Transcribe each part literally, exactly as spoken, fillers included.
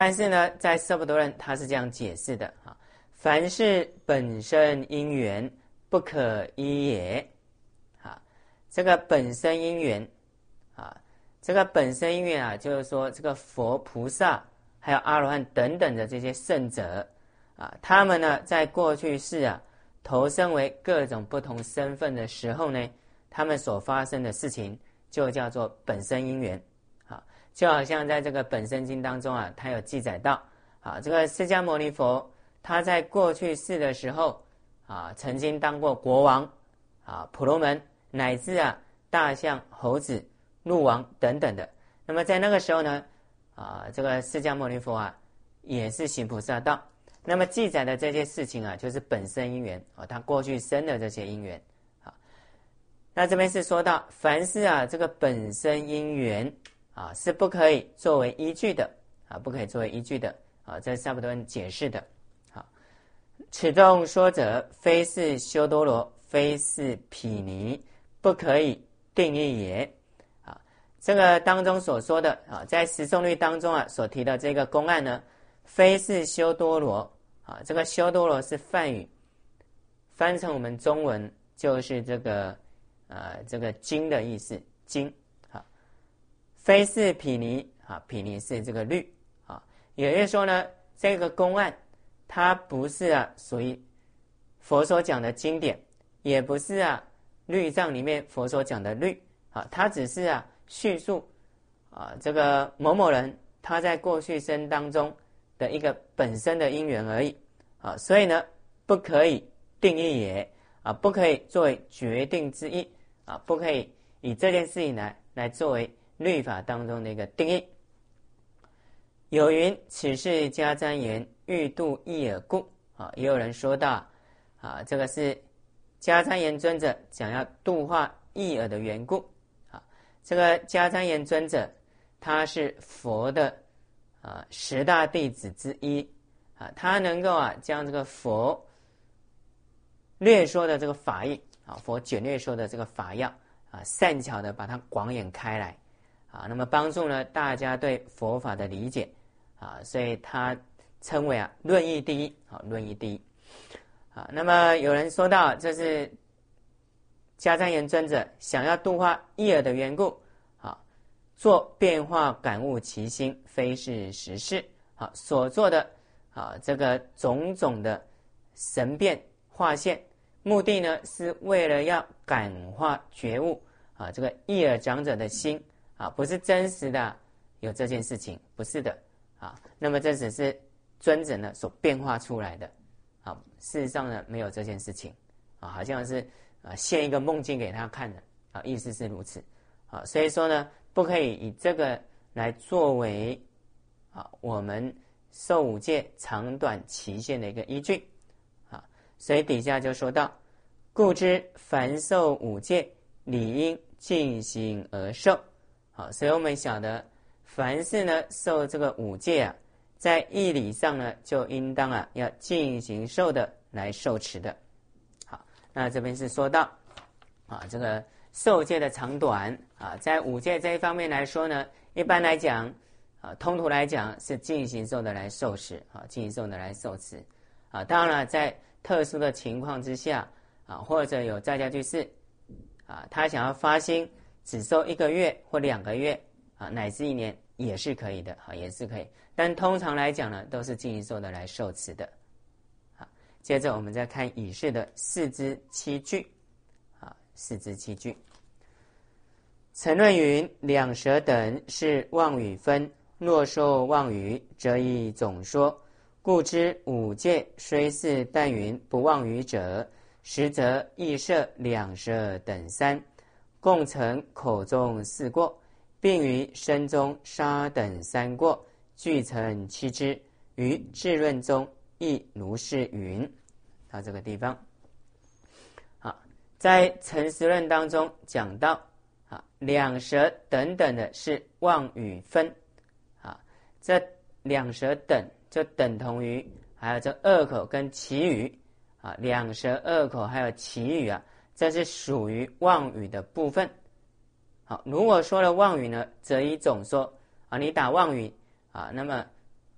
但是呢，在色不多论他是这样解释的啊：凡是本身因缘，不可依也。啊，这个本身因缘啊，这个本身因缘啊，就是说这个佛菩萨还有阿罗汉等等的这些圣者啊，他们呢在过去世啊投生为各种不同身份的时候呢，他们所发生的事情就叫做本身因缘。啊，就好像在这个本生经当中啊，它有记载到啊，这个释迦牟尼佛他在过去世的时候啊，曾经当过国王啊、婆罗门乃至啊大象、猴子、鹿王等等的。那么在那个时候呢，啊，这个释迦牟尼佛啊也是行菩萨道。那么记载的这些事情啊，就是本身因缘啊，他过去生的这些因缘啊。那这边是说到，凡是啊这个本身因缘啊是不可以作为依据的啊，不可以作为依据的啊，这是差不多解释的。好，此中说者，非是修多罗，非是毗尼，不可以定义也。啊，这个当中所说的啊，在十诵律当中啊所提的这个公案呢，非是修多罗啊，这个修多罗是梵语，翻成我们中文就是这个呃这个经的意思，经啊，非是毗尼啊，毗尼是这个律啊，也就是说呢，这个公案它不是啊属于佛所讲的经典，也不是啊律藏里面佛所讲的律啊，它只是啊叙述啊这个某某人他在过去生当中的一个本身的因缘而已啊，所以呢不可以定义也啊，不可以作为决定之意啊，不可以以这件事情来来作为律法当中的一个定义。有云：此是迦旃延欲度异耳故啊，也有人说到啊，这个是迦旃延尊者想要度化异耳的缘故啊。这个迦旃延尊者他是佛的啊十大弟子之一啊，他能够啊将这个佛略说的这个法义啊，佛简略说的这个法要啊，善巧的把它广演开来啊，那么帮助呢大家对佛法的理解啊，所以他称为啊论义第一啊，论义第一啊。那么有人说到这是迦旃延尊者想要度化异耳的缘故啊，做变化感悟其心，非是实事啊，所做的啊这个种种的神变化现，目的呢是为了要感化觉悟啊这个异耳长者的心啊，不是真实的有这件事情，不是的啊。那么这只是尊者呢所变化出来的啊，事实上呢没有这件事情啊，好像是啊现一个梦境给他看的啊，意思是如此啊。所以说呢，不可以以这个来作为啊我们受五戒长短期限的一个依据啊。所以底下就说到，故知凡受五戒，理应尽行而受。好，所以我们晓得，凡是呢受这个五戒啊，在义理上呢，就应当啊要尽行受的来受持的。好，那这边是说到啊这个受戒的长短啊，在五戒这一方面来说呢，一般来讲啊，通途来讲是尽行受的来受持啊，尽行受的来受持啊。当然了，在特殊的情况之下啊，或者有在家居士啊，他想要发心只受一个月或两个月啊，乃至一年也是可以的啊，也是可以。但通常来讲呢，都是尽行受的来受持的。好，接着我们再看以示的四支七句啊，四支七句。陈论云：两舌等是妄语分，若受妄语，则以总说。故知五戒虽是但云不妄语者，实则亦摄两舌等三，共成口中四过，并于身中杀等三过，俱成七支。于智论中亦如是云。到这个地方，好，在陈实论当中讲到啊，两舌等等的是妄语分啊，这两舌等就等同于还有这二口跟绮语啊，两舌二口还有绮语啊，这是属于妄语的部分。好，如果说了妄语呢，则以总说啊，你打妄语啊，那么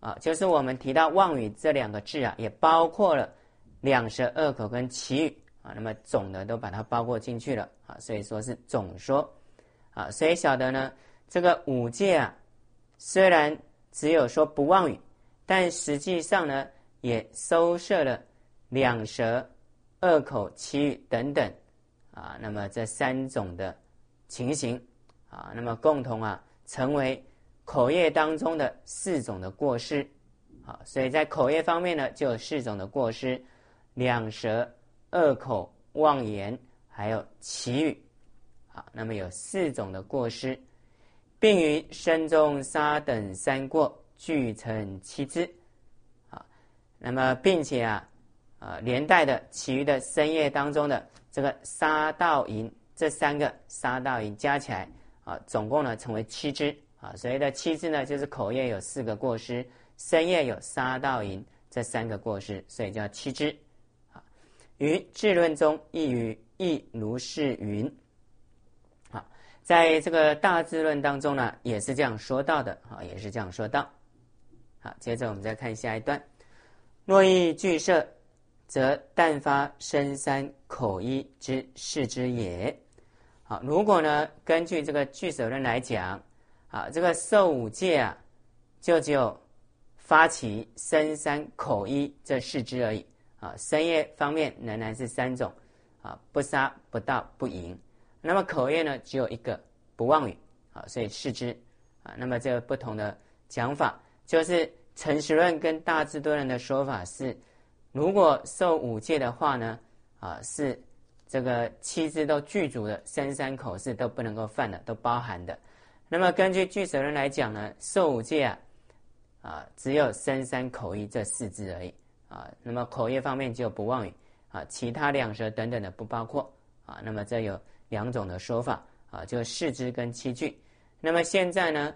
啊，就是我们提到妄语这两个字啊，也包括了两舌恶口跟绮语啊，那么总的都把它包括进去了啊，所以说是总说啊，所以晓得呢，这个五戒啊，虽然只有说不妄语，但实际上呢，也收摄了两舌、恶口、绮语等等啊，那么这三种的情形啊，那么共同啊，成为口业当中的四种的过失啊，所以在口业方面呢，就有四种的过失：两舌、恶口、妄言，还有绮语啊，那么有四种的过失，并于身中杀等三过俱成七支啊，那么并且啊，呃，连带的其余的身业当中的这个杀盗淫这三个杀盗淫加起来啊，总共呢成为七支啊。所谓的七支呢，就是口业有四个过失，身业有杀盗淫这三个过失，所以叫七支啊。于智论中亦于亦如是云啊，在这个大智论当中呢，也是这样说到的啊，也是这样说到。好，接着我们再看下一段，若亦俱摄，则但发身三口一之事之也。好，如果呢，根据这个俱舍论来讲，啊，这个受五戒啊，就只有发起身三口一这四支而已啊。身业方面仍然是三种啊，不杀、不盗、不淫。那么口业呢，只有一个，不妄语啊，所以四支啊。那么这个不同的讲法，就是诚实论跟大智度论的说法是，如果受五戒的话呢，啊，是这个七支都具足的，身三口四都不能够犯的，都包含的。那么根据俱舍论来讲呢，受五戒啊，啊只有身三口一这四支而已啊。那么口业方面只有不妄语啊，其他两舌等等的不包括啊。那么这有两种的说法啊，就四支跟七句。那么现在呢，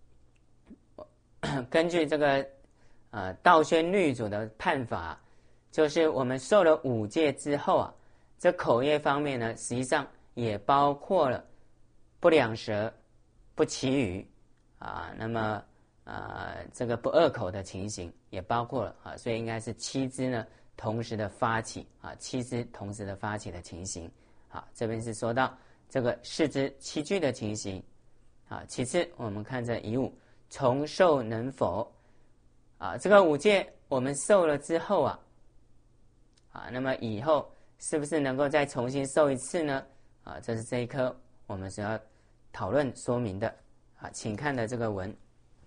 根据这个呃道宣律祖的判法，就是我们受了五戒之后啊，这口业方面呢，实际上也包括了不两舌、不绮语啊，那么呃这个不恶口的情形也包括了啊，所以应该是七支呢同时的发起啊，七支同时的发起的情形。好，这边是说到这个四支七句的情形啊。其次我们看这乙五重受能否啊，这个五戒我们受了之后啊啊，那么以后是不是能够再重新受一次呢？啊，这是这一科我们所要讨论说明的啊，请看的这个文。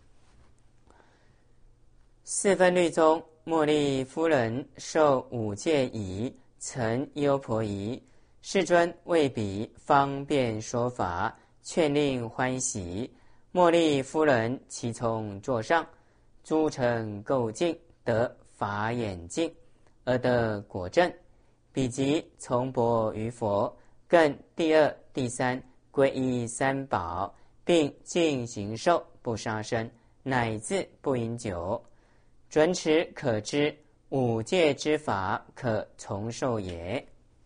四分律中，茉莉夫人受五戒已，成优婆夷，世尊为彼方便说法，劝令欢喜。茉莉夫人其从座上，诸尘垢净，得法眼净，而得果证。彼即从钵于佛，更第二、第三皈依三宝，并进行受，不杀生，乃至不饮酒。准此可知五戒之法可重受也。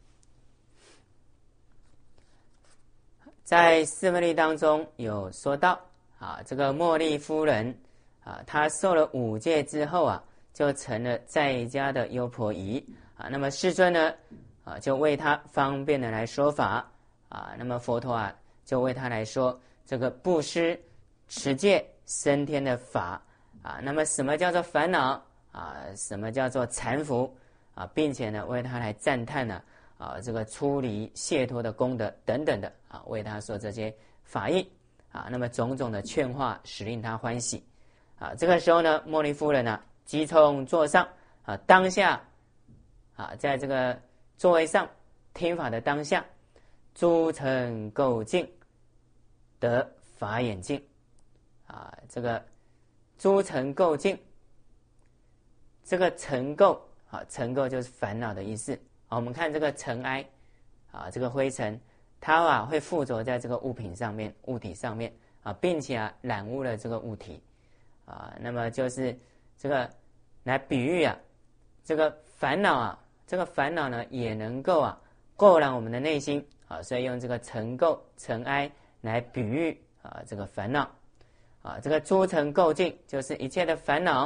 在四分律当中有说到啊，这个茉莉夫人啊，她受了五戒之后啊，就成了在家的优婆夷啊。那么世尊呢啊，就为她方便的来说法啊。那么佛陀啊，就为她来说这个布施、持戒、升天的法啊。那么什么叫做烦恼啊？什么叫做缠缚啊？并且呢，为她来赞叹呢啊，这个出离解脱的功德等等的啊，为她说这些法义啊。那么种种的劝化，使令她欢喜啊。这个时候呢，茉莉夫人呢，即从座上啊，当下啊，在这个座位上听法的当下，诸尘垢净，得法眼净啊。这个诸尘垢净，这个尘垢啊，尘垢就是烦恼的意思啊。我们看这个尘埃啊，这个灰尘，它啊会附着在这个物品上面、物体上面啊，并且啊染污了这个物体啊。那么就是这个来比喻啊，这个烦恼啊，这个烦恼呢也能够啊垢染我们的内心啊，所以用这个尘垢、尘埃来比喻啊这个烦恼啊。这个诸尘垢净就是一切的烦恼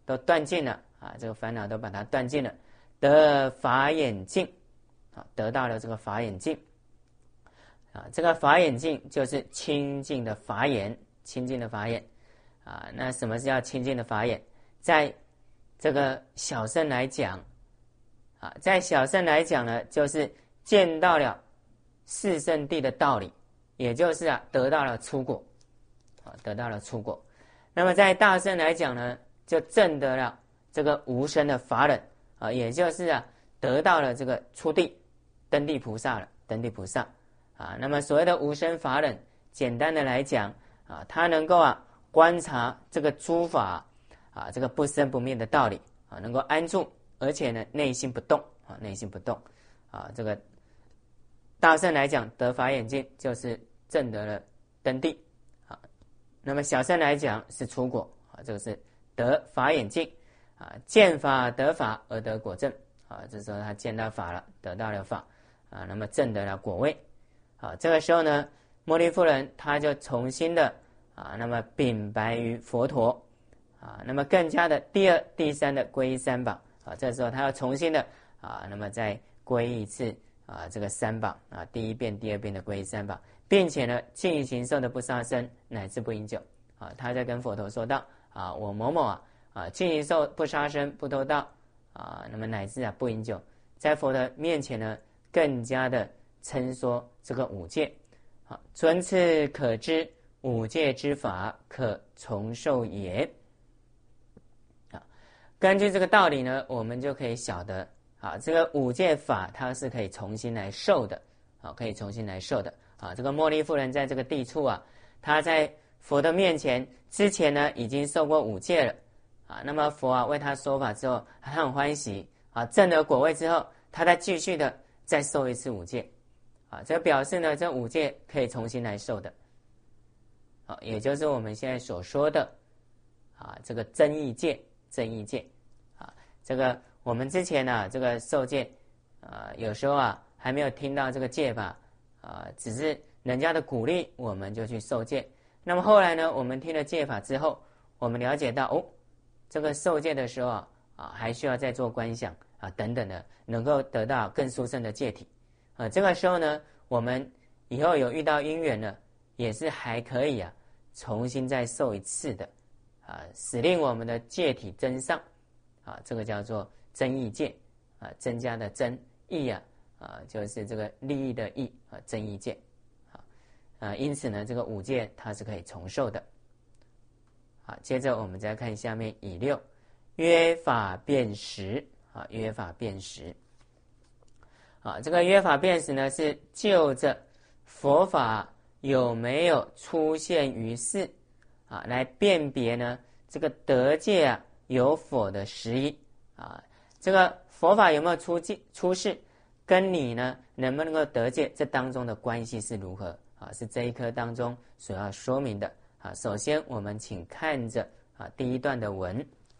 都断尽了啊，这个烦恼都把它断尽了，得法眼净啊，得到了这个法眼净啊，这个法眼净就是清净的法眼，清净的法眼啊。那什么是叫清净的法眼？在这个小乘来讲啊，在小乘来讲呢，就是见到了四圣谛的道理，也就是啊得到了出果啊，得到了出果。那么在大乘来讲呢，就证得了这个无生的法忍啊，也就是啊得到了这个出地登地菩萨了，登地菩萨啊。那么所谓的无生法忍，简单的来讲啊，它能够啊观察这个诸法啊这个不生不灭的道理啊，能够安住，而且呢内心不动啊，内心不动啊。这个大乘来讲得法眼净，就是证得了登地啊。那么小乘来讲是出果啊，这个是得法眼净啊，见法得法而得果证啊，这时候他见到法了，得到了法啊，那么证得了果位啊。这个时候呢，牟尼夫人他就重新的啊，那么禀白于佛陀啊，那么更加的第二、第三的皈依三宝啊，这时候他要重新的啊，那么再皈依一次啊，这个三宝啊，第一遍、第二遍的皈依三宝，并且呢，进行受的不杀生，乃至不饮酒啊。他在跟佛陀说道啊，我某某啊啊，进行受不杀生、不偷盗啊，那么乃至啊不饮酒，在佛的面前呢，更加的称说这个五戒啊，尊次可知五戒之法，可重受也啊。根据这个道理呢，我们就可以晓得啊，这个五戒法它是可以重新来受的啊，可以重新来受的啊。这个牟尼夫人在这个地处啊，她在佛的面前之前呢，已经受过五戒了啊。那么佛啊为他说法之后，他很欢喜啊，证得果位之后，他再继续的再受一次五戒啊。这表示呢，这五戒可以重新来受的啊，也就是我们现在所说的啊，这个增益戒，增益戒啊。这个我们之前呢、啊，这个受戒啊，有时候啊还没有听到这个戒法啊，只是人家的鼓励，我们就去受戒。那么后来呢，我们听了戒法之后，我们了解到哦，这个受戒的时候啊，啊还需要再做观想啊等等的，能够得到更殊胜的戒体啊。这个时候呢，我们以后有遇到因缘了，也是还可以啊，重新再受一次的啊，使令我们的戒体增上啊，这个叫做增益戒啊，增加的增益啊啊，就是这个利益的益啊，增益戒。啊，因此呢，这个五戒它是可以重受的。好，接着我们再看下面乙六，约法辨识啊，约法辨识。啊，这个约法辨识呢，是就着佛法有没有出现于世啊，来辨别呢这个得戒啊有否的实义啊。这个佛法有没有出戒出世，跟你呢能不能够得戒，这当中的关系是如何？啊，是这一课当中所要说明的啊。首先，我们请看着啊第一段的文：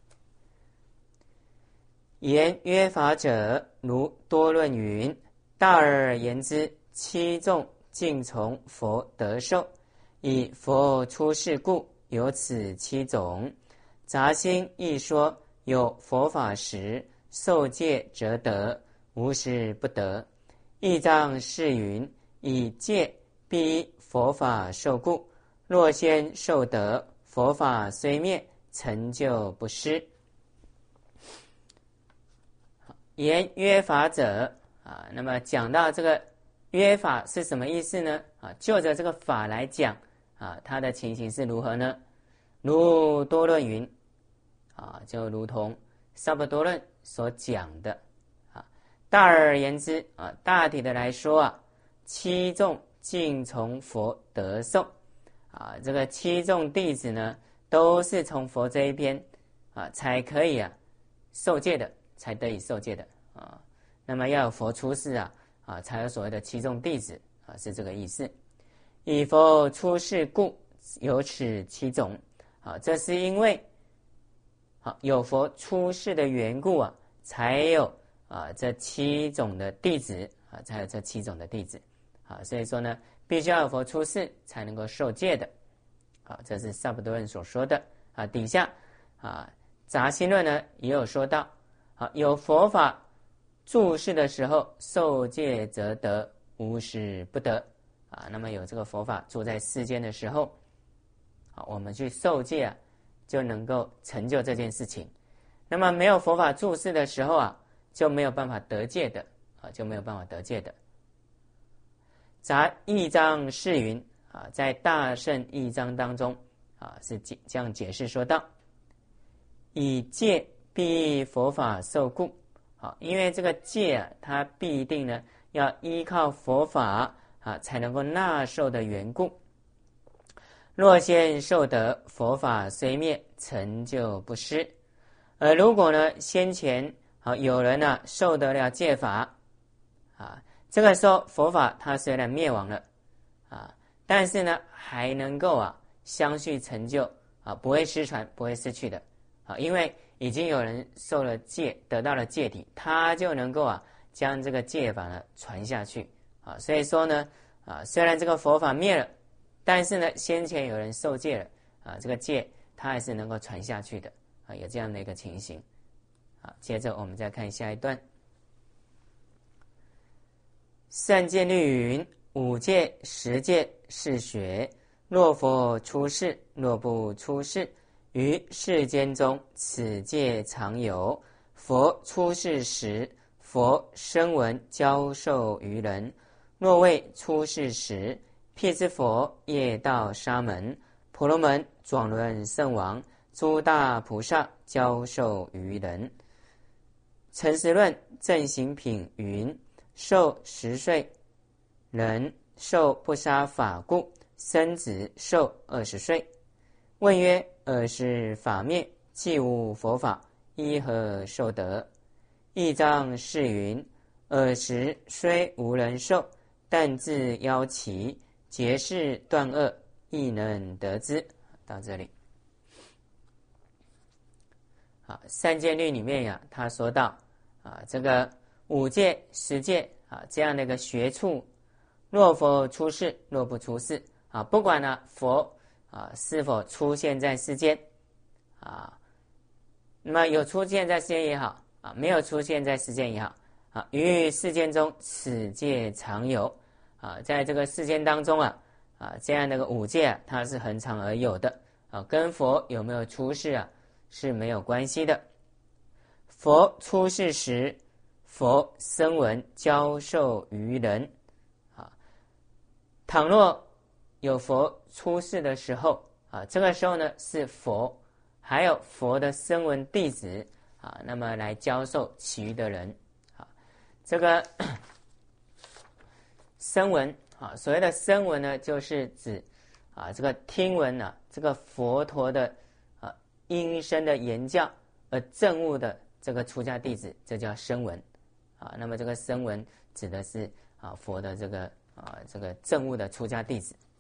言约法者，如多论云：大而言之，七众尽从佛得受，以佛出世故，有此七种。杂心亦说，有佛法时，受戒则得，无时不得。义藏是云：以戒必依佛法受故，若先受得，佛法虽灭，成就不失。言约法者啊，那么讲到这个约法是什么意思呢？啊，就着这个法来讲啊，它的情形是如何呢？如多论云啊，就如同萨婆多论所讲的啊，大而言之啊，大体的来说啊，七众尽从佛得受啊，这个七众弟子呢，都是从佛这一边啊，才可以啊受戒的，才得以受戒的啊。那么要有佛出世啊，啊，才有所谓的七众弟子啊，是这个意思。以佛出世故，有此七种啊，这是因为啊有佛出世的缘故啊，才有啊这七种的弟子啊，才有这七种的弟子。啊，所以说呢，必须要有佛出世才能够受戒的。啊，这是萨婆多论所说的啊。底下啊， 杂心论呢也有说到，啊，有佛法住世的时候，受戒则得，无时不得。啊，那么有这个佛法住在世间的时候，啊，我们去受戒啊，就能够成就这件事情。那么没有佛法住世的时候啊，就没有办法得戒的，啊，就没有办法得戒的。杂义章释云，啊，在大乘义章当中，啊，是这样解释说道：以戒必佛法受故，啊，因为这个戒啊，它必定呢要依靠佛法啊，才能够纳受的缘故。若先受得，佛法虽灭，成就不失。而如果呢，先前啊有人呢、啊、受得了戒法啊，这个时候佛法它虽然灭亡了啊，但是呢还能够啊相续成就啊，不会失传，不会失去的啊，因为已经有人受了戒，得到了戒体，他就能够啊将这个戒法呢传下去啊。所以说呢啊，虽然这个佛法灭了，但是呢先前有人受戒了啊，这个戒它还是能够传下去的。啊，有这样的一个情形。好，接着我们再看下一段。善戒律云：五戒、十戒是学，若佛出世，若不出世，于世间中，此戒常有。佛出世时，佛声闻教授于人；若未出世时，辟支佛、业道沙门、婆罗门、转轮圣王、诸大菩萨教授于人。诚实论正行品云：受十岁人受不杀法故，生子受二十岁。问曰：尔时法灭，既无佛法，依何受得？义章释云：尔时虽无人受，但自妖其结事断恶，亦能得之。到这里。啊，三戒律里面呀，他说到啊，这个五戒、十戒啊，这样的一个学处，若佛出世，若不出世啊，不管呢佛啊是否出现在世间啊，那么有出现在世间也好啊，没有出现在世间也好啊，于世间中，此戒常有啊，在这个世间当中啊啊，这样的一个五戒啊，它是恒常而有的啊，跟佛有没有出世啊？是没有关系的。佛出世时，佛声闻教授于人啊。倘若有佛出世的时候啊，这个时候呢是佛还有佛的声闻弟子啊，那么来教授其余的人啊。这个声闻啊，所谓的声闻呢，就是指啊这个听闻呢、啊，这个佛陀的因声的言教而证悟的这个出家弟子，这叫声闻啊。那么这个声闻指的是啊佛的这个啊这个证悟的出家弟子。